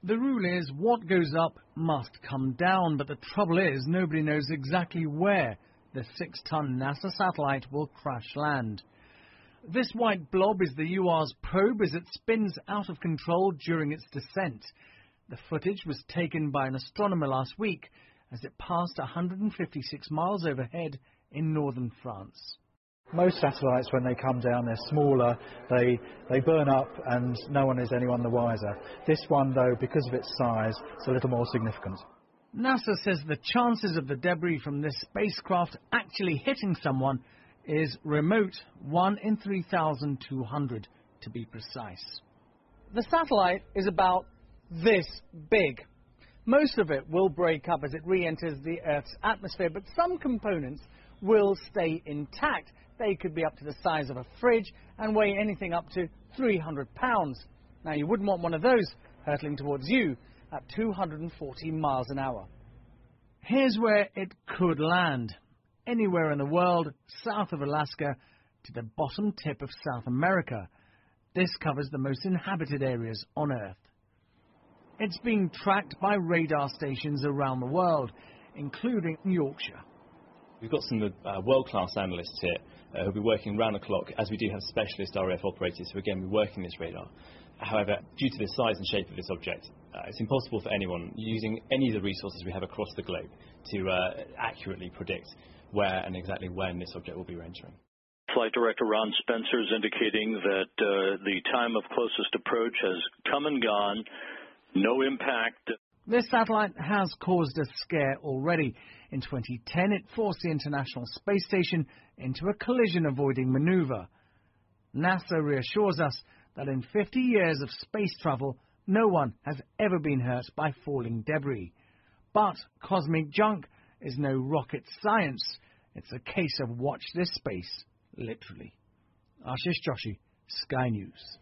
The rule is what goes up must come down, but the trouble is nobody knows exactly where the 6-ton NASA satellite will crash land. This white blob is the UR's probe as it spins out of control during its descent. The footage was taken by an astronomer last week as it passed 156 miles overhead in northern France. Most satellites, when they come down, they're smaller, they burn up and no one is any the wiser. This one, though, because of its size, is a little more significant. NASA says the chances of the debris from this spacecraft actually hitting someone is remote, 1 in 3,200 to be precise. The satellite is about this big. Most of it will break up as it re-enters the Earth's atmosphere, but some components will stay intact. They could be up to the size of a fridge and weigh anything up to 300 pounds. Now, you wouldn't want one of those hurtling towards you at 240 miles an hour. Here's where it could land. Anywhere in the world, south of Alaska to the bottom tip of South America. This covers the most inhabited areas on Earth. It's being tracked by radar stations around the world, including Yorkshire. We've got some world-class analysts here who'll be working round the clock, as we do have specialist RF operators who, again, will be working this radar. However, due to the size and shape of this object, it's impossible for anyone using any of the resources we have across the globe to accurately predict where and exactly when this object will be entering. Flight Director Ron Spencer is indicating that the time of closest approach has come and gone, no impact. This satellite has caused a scare already. In 2010, it forced the International Space Station into a collision-avoiding maneuver. NASA reassures us that in 50 years of space travel, no one has ever been hurt by falling debris. But cosmic junk is no rocket science. It's a case of watch this space, literally. Ashish Joshi, Sky News.